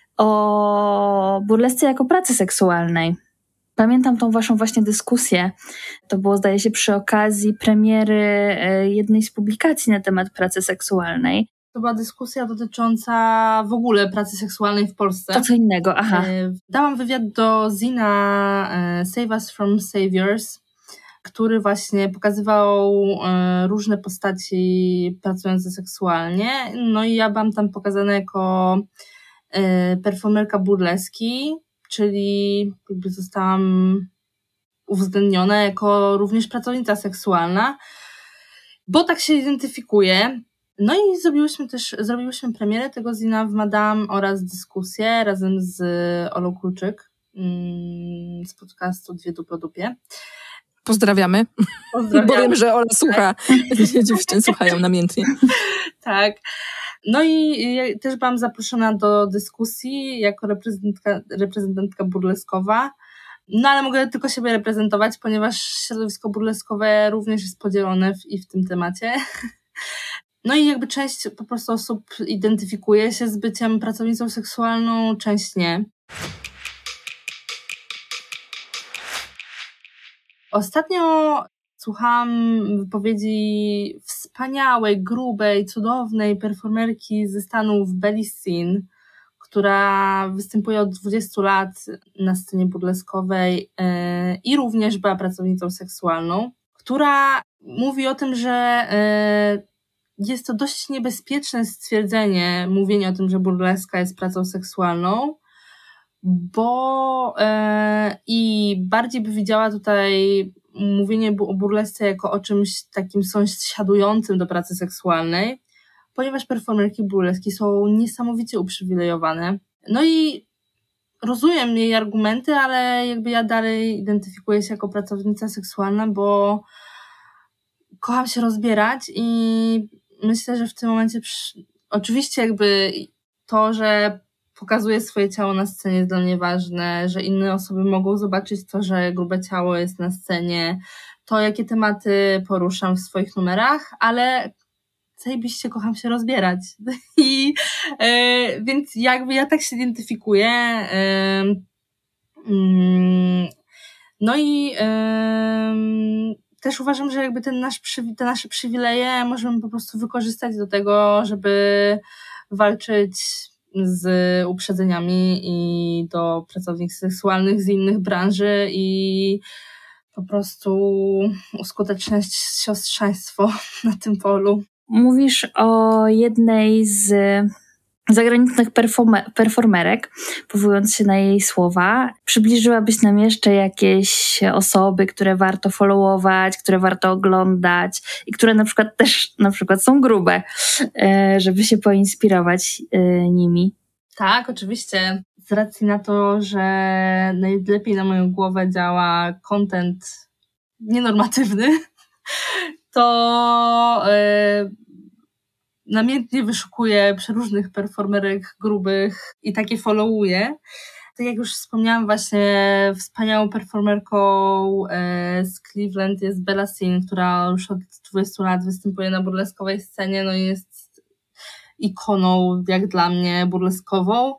o burlesce jako pracy seksualnej. Pamiętam tą waszą właśnie dyskusję. To było, zdaje się, przy okazji premiery jednej z publikacji na temat pracy seksualnej. To była dyskusja dotycząca w ogóle pracy seksualnej w Polsce. To co innego, aha. Dałam wywiad do zina Save Us From Saviors, który właśnie pokazywał różne postaci pracujące seksualnie. No i ja byłam tam pokazana jako performerka burleski, czyli jakby zostałam uwzględniona jako również pracownica seksualna, bo tak się identyfikuję. No i zrobiłyśmy też, zrobiłyśmy premierę tego zina w Madame oraz dyskusję razem z Olą Kulczyk z podcastu Dwie dupy o dupie. Pozdrawiamy. Pozdrawiam. Bo wiem, że Ola słucha. Dziewczyny słuchają namiętnie. Tak. No i ja też byłam zaproszona do dyskusji jako reprezentantka, reprezentantka burleskowa. No ale mogę tylko siebie reprezentować, ponieważ środowisko burleskowe również jest podzielone w, i w tym temacie. No i jakby część po prostu osób identyfikuje się z byciem pracownicą seksualną, część nie. Ostatnio słuchałam wypowiedzi wspaniałej, grubej, cudownej performerki ze Stanów Belly Scene, która występuje od dwudziestu lat na scenie burleskowej yy, i również była pracownicą seksualną, która mówi o tym, że yy, jest to dość niebezpieczne stwierdzenie, mówienie o tym, że burleska jest pracą seksualną, bo yy, i bardziej by widziała tutaj mówienie o burlesce jako o czymś takim sąsiadującym do pracy seksualnej, ponieważ performerki burleski są niesamowicie uprzywilejowane. No i rozumiem jej argumenty, ale jakby ja dalej identyfikuję się jako pracownica seksualna, bo kocham się rozbierać i myślę, że w tym momencie przy... oczywiście jakby to, że pokazuję swoje ciało na scenie jest dla mnie ważne, że inne osoby mogą zobaczyć to, że grube ciało jest na scenie, to, jakie tematy poruszam w swoich numerach, ale zajebiście kocham się rozbierać. I e, więc jakby ja tak się identyfikuję. E, mm, no i e, też uważam, że jakby ten nasz, te nasze przywileje możemy po prostu wykorzystać do tego, żeby walczyć z uprzedzeniami i do pracowników seksualnych z innych branży i po prostu uskuteczniać siostrzeństwo na tym polu. Mówisz o jednej z zagranicznych performer- performerek, powołując się na jej słowa. Przybliżyłabyś nam jeszcze jakieś osoby, które warto followować, które warto oglądać i które na przykład też na przykład są grube, żeby się poinspirować nimi? Tak, oczywiście. Z racji na to, że najlepiej na moją głowę działa content nienormatywny, to yy, namiętnie wyszukuję przeróżnych performerek grubych i takie followuję. Tak jak już wspomniałam, właśnie wspaniałą performerką yy, z Cleveland jest Bella Sin, która już od dwudziestu lat występuje na burleskowej scenie, no i jest ikoną, jak dla mnie, burleskową.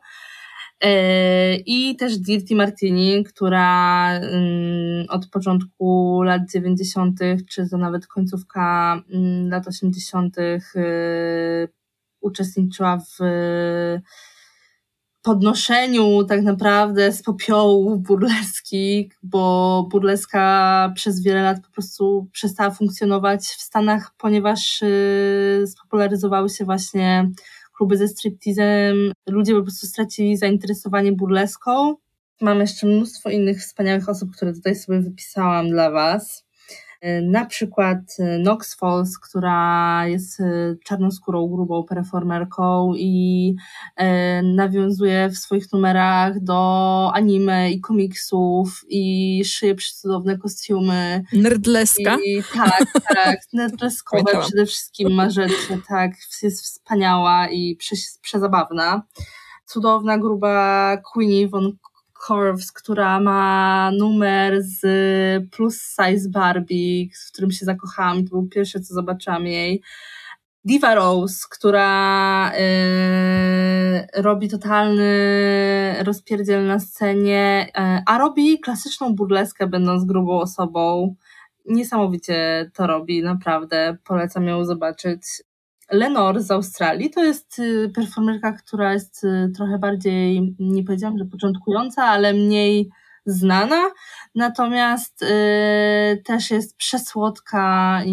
I też Dirty Martini, która od początku lat dziewięćdziesiątych, czy to nawet końcówka lat osiemdziesiątych uczestniczyła w podnoszeniu tak naprawdę z popiołów burleski, bo burleska przez wiele lat po prostu przestała funkcjonować w Stanach, ponieważ spopularyzowały się właśnie kluby ze striptizem, ludzie po prostu stracili zainteresowanie burleską. Mam jeszcze mnóstwo innych wspaniałych osób, które tutaj sobie wypisałam dla was. Na przykład Nox Falls, która jest czarnoskórą, grubą performerką i nawiązuje w swoich numerach do anime i komiksów i szyje przecudowne kostiumy. Nerdleska? I, tak, tak, nerdleskowe przede wszystkim ma rzeczy, tak, jest wspaniała i prze, przezabawna. Cudowna, gruba Queenie von Corves, która ma numer z Plus Size Barbie, w którym się zakochałam, to było pierwsze, co zobaczyłam jej. Diva Rose, która yy, robi totalny rozpierdziel na scenie, yy, a robi klasyczną burleskę, będąc grubą osobą. Niesamowicie to robi, naprawdę, polecam ją zobaczyć. Lenore z Australii to jest performerka, która jest trochę bardziej, nie powiedziałam, że początkująca, ale mniej znana, natomiast y, też jest przesłodka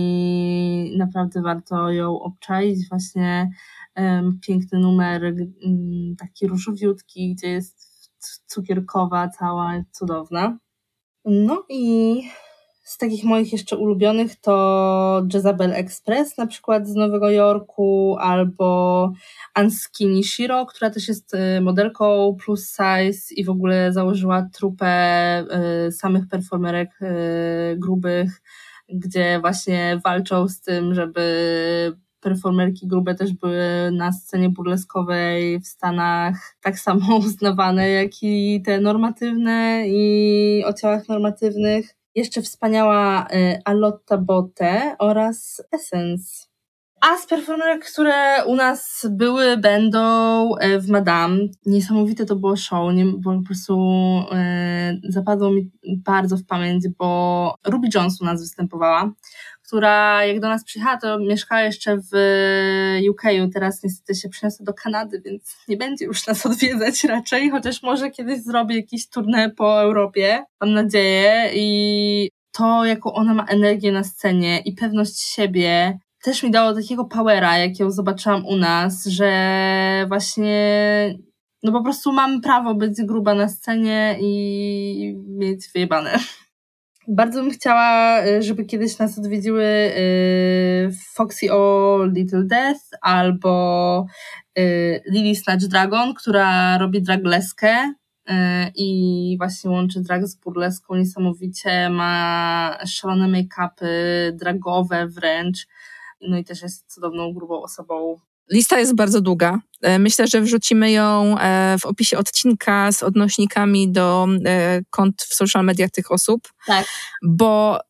i naprawdę warto ją obczaić. Właśnie y, piękny numer, y, taki różowiutki, gdzie jest cukierkowa, cała, cudowna. No i z takich moich jeszcze ulubionych to Jezabel Express, na przykład z Nowego Jorku, albo Unskinny Shiro, która też jest modelką plus size i w ogóle założyła trupę samych performerek grubych, gdzie właśnie walczą z tym, żeby performerki grube też były na scenie burleskowej w Stanach tak samo uznawane, jak i te normatywne i o ciałach normatywnych. Jeszcze wspaniała Alotta Botte oraz Essence. A z performerek, które u nas były, będą w Madame. Niesamowite to było show, nie, bo po prostu e, zapadło mi bardzo w pamięć, bo Ruby Jones u nas występowała, która jak do nas przyjechała, to mieszkała jeszcze w U K u, teraz niestety się przeniosła do Kanady, więc nie będzie już nas odwiedzać raczej, chociaż może kiedyś zrobię jakiś tournée po Europie, mam nadzieję. I to, jaką ona ma energię na scenie i pewność siebie, też mi dało takiego powera, jak ją zobaczyłam u nas, że właśnie no po prostu mam prawo być gruba na scenie i mieć wyjebane. Bardzo bym chciała, żeby kiedyś nas odwiedziły Foxy o Little Death albo Lily Snatch Dragon, która robi dragleskę i właśnie łączy drag z burleską niesamowicie, ma szalone make-upy, dragowe wręcz, no i też jest cudowną, grubą osobą. Lista jest bardzo długa. Myślę, że wrzucimy ją w opisie odcinka z odnośnikami do kont w social mediach tych osób. Tak. Bo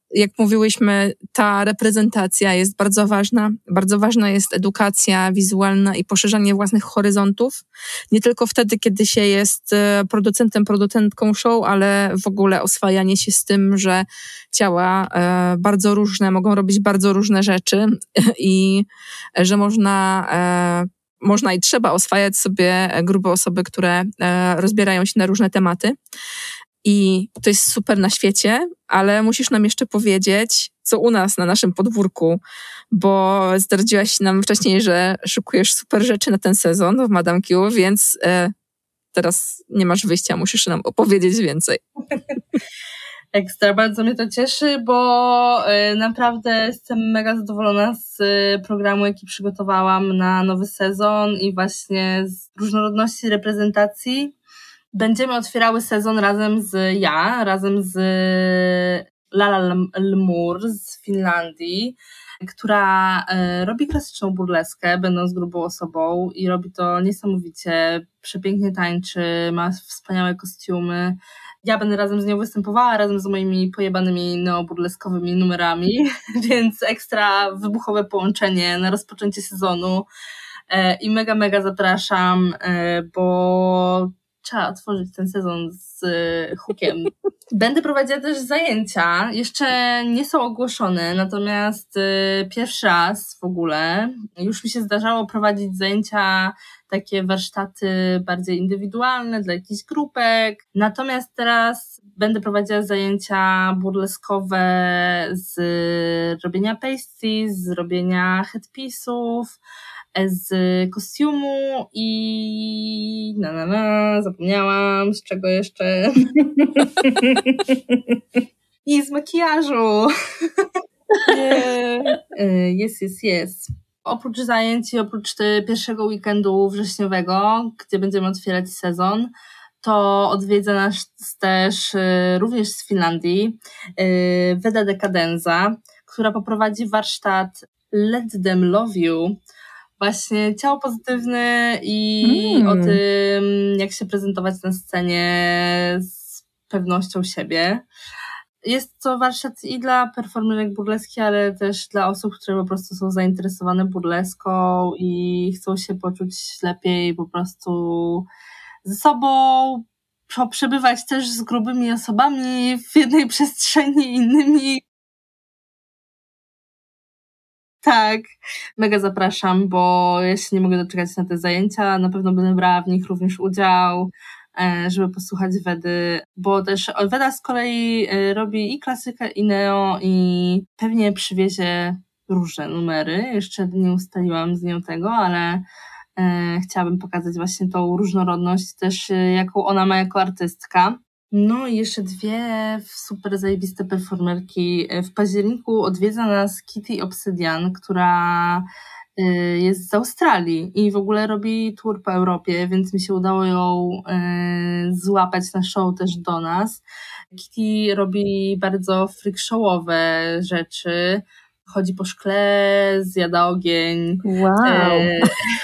jak mówiłyśmy, ta reprezentacja jest bardzo ważna. Bardzo ważna jest edukacja wizualna i poszerzanie własnych horyzontów. Nie tylko wtedy, kiedy się jest producentem, producentką show, ale w ogóle oswajanie się z tym, że ciała bardzo różne mogą robić bardzo różne rzeczy i że można, można i trzeba oswajać sobie grube osoby, które rozbierają się na różne tematy. I to jest super na świecie, ale musisz nam jeszcze powiedzieć, co u nas na naszym podwórku, bo zdradziłaś nam wcześniej, że szykujesz super rzeczy na ten sezon w Madame Q, więc e, teraz nie masz wyjścia, musisz nam opowiedzieć więcej. Ekstra, bardzo mnie to cieszy, bo y, naprawdę jestem mega zadowolona z y, programu, jaki przygotowałam na nowy sezon i właśnie z różnorodności reprezentacji. Będziemy otwierały sezon razem z ja, razem z Lala Lmur z Finlandii, która y, robi klasyczną burleskę, będąc grubą osobą i robi to niesamowicie, przepięknie tańczy, ma wspaniałe kostiumy. Ja będę razem z nią występowała, razem z moimi pojebanymi neoburleskowymi numerami, więc ekstra wybuchowe połączenie na rozpoczęcie sezonu y, i mega, mega zapraszam, y, bo trzeba otworzyć ten sezon z y, hookiem. Będę prowadziła też zajęcia, jeszcze nie są ogłoszone, natomiast y, pierwszy raz w ogóle już mi się zdarzało prowadzić zajęcia, takie warsztaty bardziej indywidualne dla jakichś grupek, natomiast teraz będę prowadziła zajęcia burleskowe z robienia pasties, z robienia headpiece'ów, z kostiumu i na na na, zapomniałam z czego jeszcze i z makijażu. Jest, jest, jest. Oprócz zajęć i oprócz pierwszego weekendu wrześniowego, gdzie będziemy otwierać sezon, to odwiedza nas też również z Finlandii Veda Decadenza, która poprowadzi warsztat Let Them Love You. Właśnie ciało pozytywne i mm. o tym, jak się prezentować na scenie z pewnością siebie. Jest to warsztat i dla performerek burleski, ale też dla osób, które po prostu są zainteresowane burleską i chcą się poczuć lepiej po prostu ze sobą, przebywać też z grubymi osobami w jednej przestrzeni i innymi. Tak, mega zapraszam, bo ja się nie mogę doczekać na te zajęcia, na pewno będę brała w nich również udział, żeby posłuchać Wedy, bo też Weda z kolei robi i klasykę, i neo, i pewnie przywiezie różne numery, jeszcze nie ustaliłam z nią tego, ale chciałabym pokazać właśnie tą różnorodność też, jaką ona ma jako artystka. No i jeszcze dwie super zajebiste performerki. W październiku odwiedza nas Kitty Obsidian, która jest z Australii i w ogóle robi tour po Europie, więc mi się udało ją złapać na show też do nas. Kitty robi bardzo freak showowe rzeczy. Chodzi po szkle, zjada ogień. Wow. E,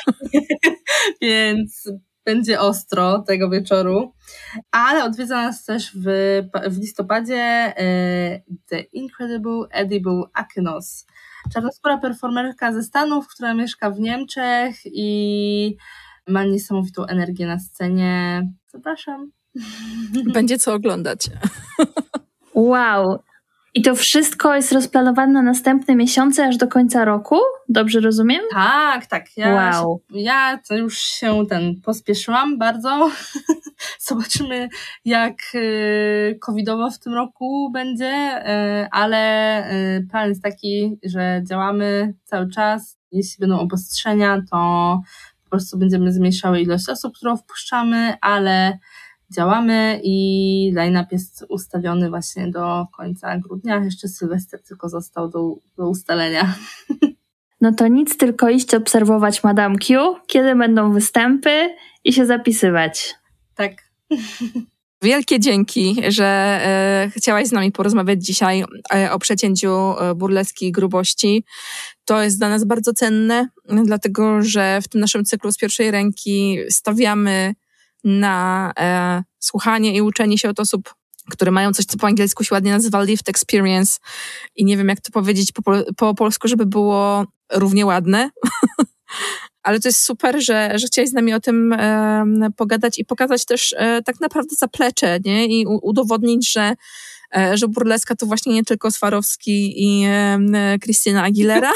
więc będzie ostro tego wieczoru. Ale odwiedza nas też w, w listopadzie e, The Incredible Edible Akinos. Czarnoskóra performerka ze Stanów, która mieszka w Niemczech i ma niesamowitą energię na scenie. Zapraszam. Będzie co oglądać. Wow. I to wszystko jest rozplanowane na następne miesiące, aż do końca roku? Dobrze rozumiem? Tak, tak. Ja, wow. się, ja to już się ten pospieszyłam bardzo. Zobaczymy, jak y, covidowo w tym roku będzie, y, ale y, plan jest taki, że działamy cały czas. Jeśli będą obostrzenia, to po prostu będziemy zmniejszały ilość osób, którą wpuszczamy, ale działamy i line-up jest ustawiony właśnie do końca grudnia. Jeszcze Sylwester tylko został do, do ustalenia. No to nic, tylko iść obserwować Madame Q, kiedy będą występy i się zapisywać. Tak. Wielkie dzięki, że e, chciałaś z nami porozmawiać dzisiaj e, o przecięciu e, burleskiej grubości. To jest dla nas bardzo cenne, dlatego że w tym naszym cyklu z pierwszej ręki stawiamy na e, słuchanie i uczenie się od osób które mają coś, co po angielsku się ładnie nazywa lived experience i nie wiem, jak to powiedzieć po, po polsku, żeby było równie ładne. Ale to jest super, że, że chciałeś z nami o tym e, pogadać i pokazać też e, tak naprawdę zaplecze, nie? I u, udowodnić, że, e, że burleska to właśnie nie tylko Swarowski i e, Christina Aguilera,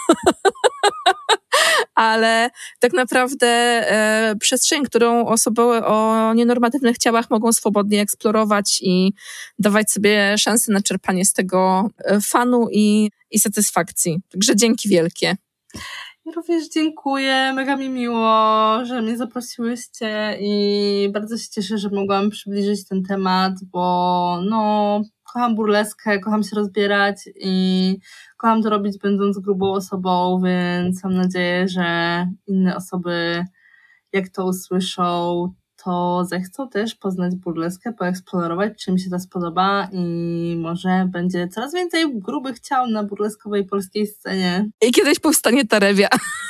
ale tak naprawdę e, przestrzeń, którą osoby o nienormatywnych ciałach mogą swobodnie eksplorować i dawać sobie szansę na czerpanie z tego fanu i, i satysfakcji. Także dzięki wielkie. Ja również dziękuję, mega mi miło, że mnie zaprosiłyście i bardzo się cieszę, że mogłam przybliżyć ten temat, bo no, kocham burleskę, kocham się rozbierać i kocham to robić będąc grubą osobą, więc mam nadzieję, że inne osoby jak to usłyszą, to zechcą też poznać burleskę, poeksplorować, czy mi się to spodoba i może będzie coraz więcej grubych ciał na burleskowej polskiej scenie. I kiedyś powstanie Tarewia.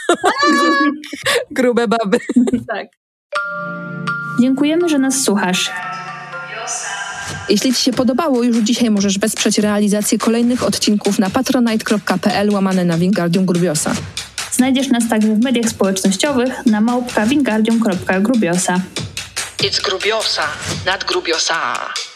Grube baby. Tak. Dziękujemy, że nas słuchasz. Jeśli Ci się podobało, już dzisiaj możesz wesprzeć realizację kolejnych odcinków na patronite.pl łamane na Wingardium Grubiosa. Znajdziesz nas także w mediach społecznościowych na małpka wingardium kropka grubiosa. It's Grubiosa, not Grubiosa.